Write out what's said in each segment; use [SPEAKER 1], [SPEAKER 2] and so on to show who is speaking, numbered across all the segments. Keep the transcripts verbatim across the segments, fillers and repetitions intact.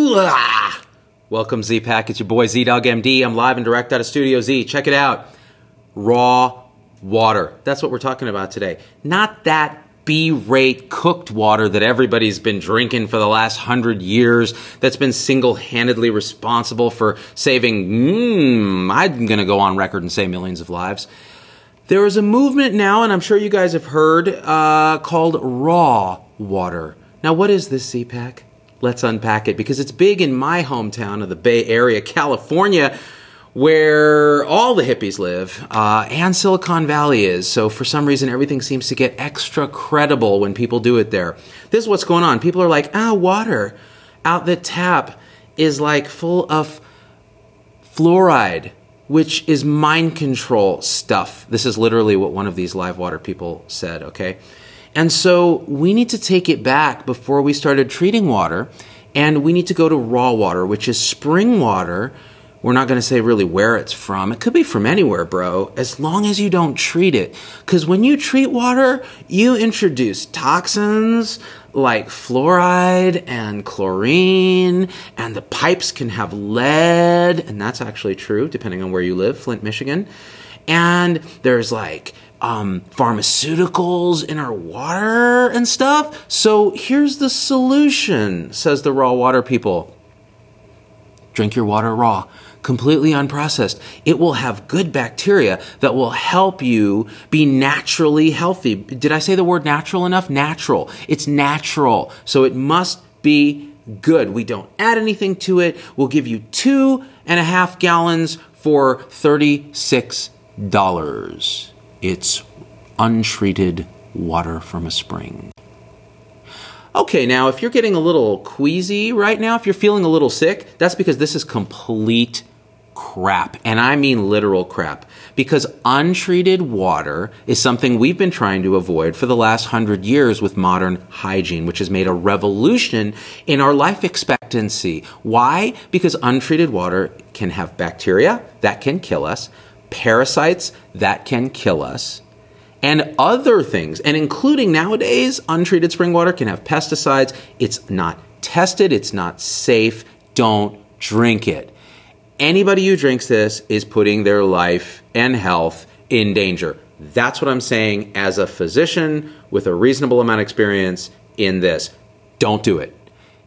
[SPEAKER 1] Blah! Welcome, Z-Pack. It's your boy Z-Dog M D. I'm live and direct out of Studio Z. Check it out. Raw water. That's what we're talking about today. Not that B-rate cooked water that everybody's been drinking for the last hundred years that's been single-handedly responsible for saving, mm, I'm going to go on record and say millions of lives. There is a movement now, and I'm sure you guys have heard, uh, called raw water. Now, what is this, Z-Pack? Let's unpack it, because it's big in my hometown of the Bay Area, California, where all the hippies live, uh, and Silicon Valley is. So for some reason, everything seems to get extra credible when people do it there. This is what's going on. People are like, ah, water out the tap is like full of fluoride, which is mind control stuff. This is literally what one of these live water people said, okay? And so we need to take it back before we started treating water, and we need to go to raw water, which is spring water. We're not going to say really where it's from. It could be from anywhere, bro, as long as you don't treat it. Because when you treat water, you introduce toxins like fluoride and chlorine, and the pipes can have lead, and that's actually true depending on where you live, Flint, Michigan. And there's like um, pharmaceuticals in our water and stuff. So here's the solution, says the raw water people. Drink your water raw, completely unprocessed. It will have good bacteria that will help you be naturally healthy. Did I say the word natural enough? Natural. It's natural. So it must be good. We don't add anything to it. We'll give you two and a half gallons for thirty-six dollars. It's untreated water from a spring. Okay, now if you're getting a little queasy right now, if you're feeling a little sick, that's because this is complete crap. And I mean literal crap. Because untreated water is something we've been trying to avoid for the last hundred years with modern hygiene, which has made a revolution in our life expectancy. Why? Because untreated water can have bacteria that can kill us, parasites that can kill us, and other things, and including nowadays, untreated spring water can have pesticides. It's not tested. It's not safe. Don't drink it. Anybody who drinks this is putting their life and health in danger. That's what I'm saying as a physician with a reasonable amount of experience in this. Don't do it.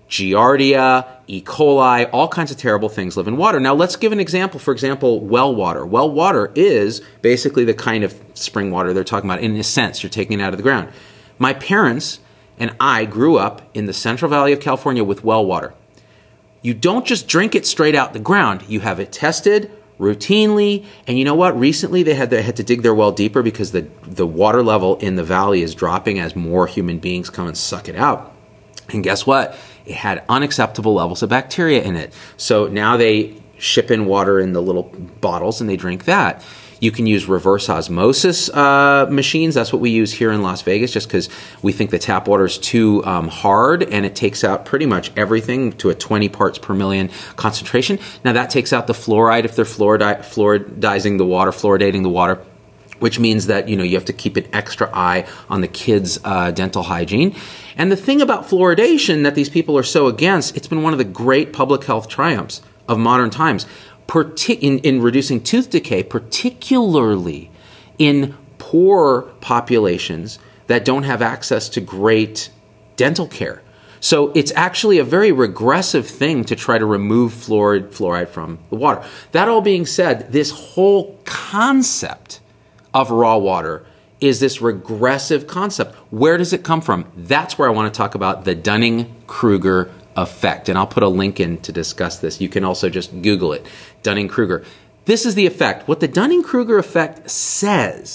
[SPEAKER 1] Giardia, E. coli, all kinds of terrible things live in water. Now, let's give an example. For example, well water. Well water is basically the kind of spring water they're talking about. In a sense, you're taking it out of the ground. My parents and I grew up in the Central Valley of California with well water. You don't just drink it straight out the ground. You have it tested routinely. And you know what? Recently, they had, they had to dig their well deeper because the, the water level in the valley is dropping as more human beings come and suck it out. And guess what? It had unacceptable levels of bacteria in it. So now they ship in water in the little bottles and they drink that. You can use reverse osmosis uh, machines. That's what we use here in Las Vegas, just because we think the tap water is too um, hard and it takes out pretty much everything to a twenty parts per million concentration. Now that takes out the fluoride if they're fluoridi- fluoridizing the water, fluoridating the water, which means that, you know, you have to keep an extra eye on the kids' uh, dental hygiene. And the thing about fluoridation that these people are so against, it's been one of the great public health triumphs of modern times, Partic- in, in reducing tooth decay, particularly in poor populations that don't have access to great dental care. So it's actually a very regressive thing to try to remove fluoride, fluoride from the water. That all being said, this whole concept of raw water is this regressive concept. Where does it come from? That's where I want to talk about the Dunning-Kruger effect. And I'll put a link in to discuss this. You can also just Google it, Dunning-Kruger. This is the effect. What the Dunning-Kruger effect says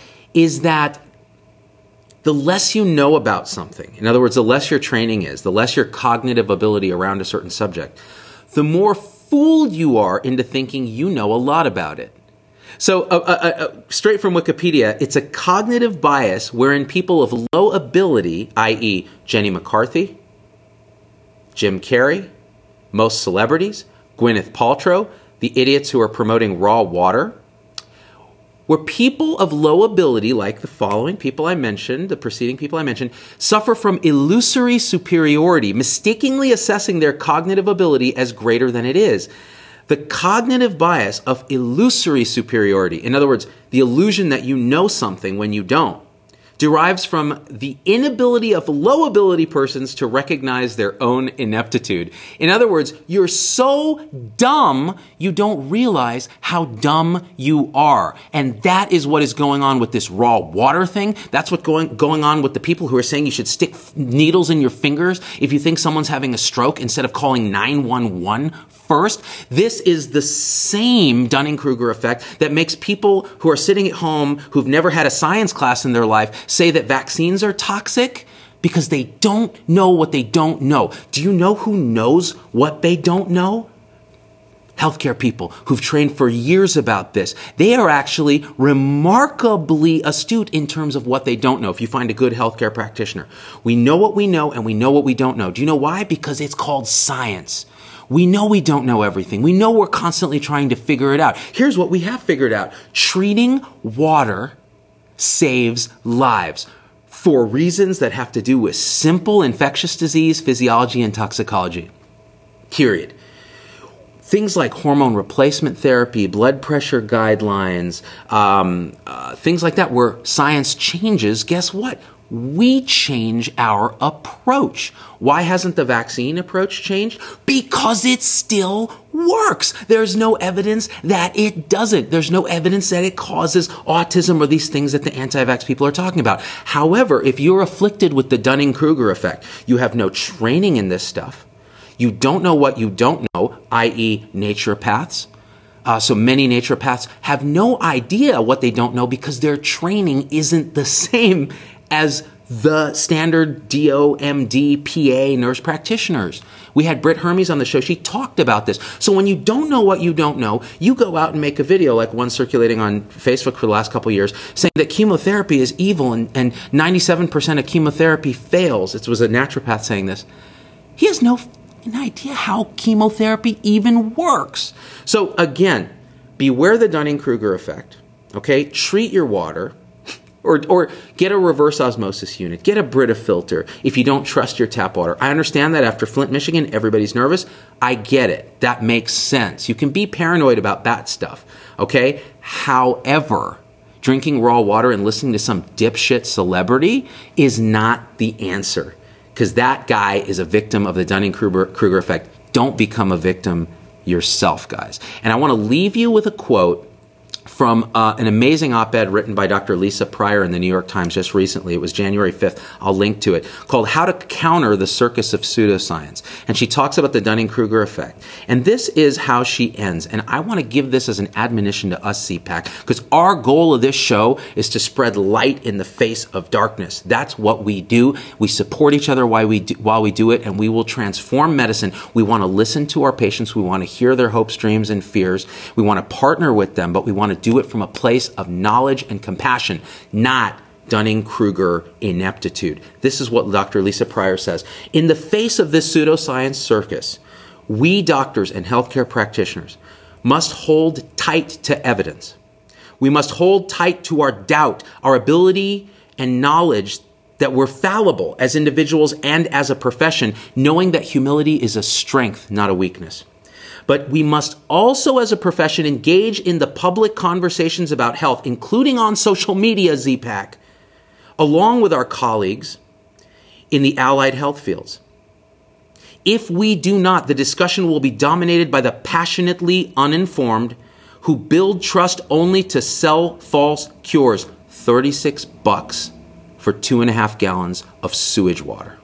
[SPEAKER 1] is that the less you know about something, in other words, the less your training is, the less your cognitive ability around a certain subject, the more fooled you are into thinking you know a lot about it. So uh, uh, uh, straight from Wikipedia, it's a cognitive bias wherein people of low ability, that is. Jenny McCarthy, Jim Carrey, most celebrities, Gwyneth Paltrow, the idiots who are promoting raw water, where people of low ability, like the following people I mentioned, the preceding people I mentioned, suffer from illusory superiority, mistakenly assessing their cognitive ability as greater than it is. The cognitive bias of illusory superiority, in other words, the illusion that you know something when you don't, derives from the inability of low ability persons to recognize their own ineptitude. In other words, you're so dumb, you don't realize how dumb you are. And that is what is going on with this raw water thing. That's what's going, going on with the people who are saying you should stick needles in your fingers if you think someone's having a stroke instead of calling nine one one first. This is the same Dunning-Kruger effect that makes people who are sitting at home who've never had a science class in their life say that vaccines are toxic because they don't know what they don't know. Do you know who knows what they don't know? Healthcare people who've trained for years about this. They are actually remarkably astute in terms of what they don't know. If you find a good healthcare practitioner, we know what we know and we know what we don't know. Do you know why? Because it's called science. We know we don't know everything. We know we're constantly trying to figure it out. Here's what we have figured out. Treating water saves lives for reasons that have to do with simple infectious disease, physiology, and toxicology. Period. Things like hormone replacement therapy, blood pressure guidelines, um, uh, things like that where science changes, guess what? We change our approach. Why hasn't the vaccine approach changed? Because it still works. There's no evidence that it doesn't. There's no evidence that it causes autism or these things that the anti-vax people are talking about. However, if you're afflicted with the Dunning-Kruger effect, you have no training in this stuff. You don't know what you don't know, that is naturopaths. Uh, so many naturopaths have no idea what they don't know because their training isn't the same as the standard D O M D, P A nurse practitioners. We had Britt Hermes on the show. She talked about this. So when you don't know what you don't know, you go out and make a video like one circulating on Facebook for the last couple of years saying that chemotherapy is evil and, and ninety-seven percent of chemotherapy fails. It was a naturopath saying this. He has no idea how chemotherapy even works. So again, beware the Dunning-Kruger effect. Okay? Treat your water. Or, or get a reverse osmosis unit. Get a Brita filter if you don't trust your tap water. I understand that after Flint, Michigan, everybody's nervous. I get it. That makes sense. You can be paranoid about that stuff, okay? However, drinking raw water and listening to some dipshit celebrity is not the answer because that guy is a victim of the Dunning-Kruger effect. Don't become a victim yourself, guys. And I want to leave you with a quote from uh, an amazing op-ed written by Doctor Lisa Pryor in the New York Times just recently. It was January fifth. I'll link to it, called How to Counter the Circus of Pseudoscience. And she talks about the Dunning-Kruger effect. And this is how she ends. And I want to give this as an admonition to us, Z PAC, because our goal of this show is to spread light in the face of darkness. That's what we do. We support each other while we do, while we do it, and we will transform medicine. We want to listen to our patients. We want to hear their hopes, dreams, and fears. We want to partner with them, but we want to do it from a place of knowledge and compassion, not Dunning-Kruger ineptitude. This is what Doctor Lisa Pryor says. In the face of this pseudoscience circus, we doctors and healthcare practitioners must hold tight to evidence. We must hold tight to our doubt, our ability and knowledge that we're fallible as individuals and as a profession, knowing that humility is a strength, not a weakness. But we must also, as a profession, engage in the public conversations about health, including on social media, Z PAC, along with our colleagues in the allied health fields. If we do not, the discussion will be dominated by the passionately uninformed who build trust only to sell false cures. thirty-six bucks for two and a half gallons of sewage water.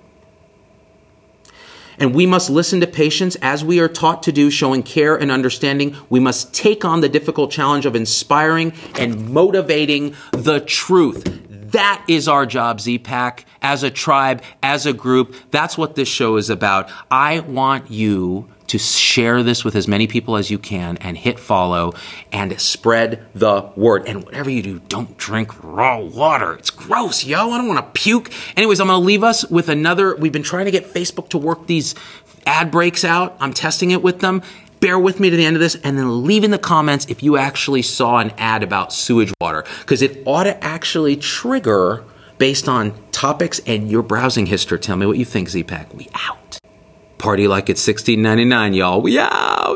[SPEAKER 1] And we must listen to patients as we are taught to do, showing care and understanding. We must take on the difficult challenge of inspiring and motivating the truth. That is our job, Z PAC, as a tribe, as a group. That's what this show is about. I want you to share this with as many people as you can and hit follow and spread the word. And whatever you do, don't drink raw water. It's gross, yo. I don't want to puke. Anyways, I'm going to leave us with another. We've been trying to get Facebook to work these ad breaks out. I'm testing it with them. bear with me to the end of this, and then leave in the comments if you actually saw an ad about sewage water, because it ought to actually trigger based on topics and your browsing history. Tell me what you think, Z-Pack. We out. Party like it's sixteen ninety-nine, y'all. We out.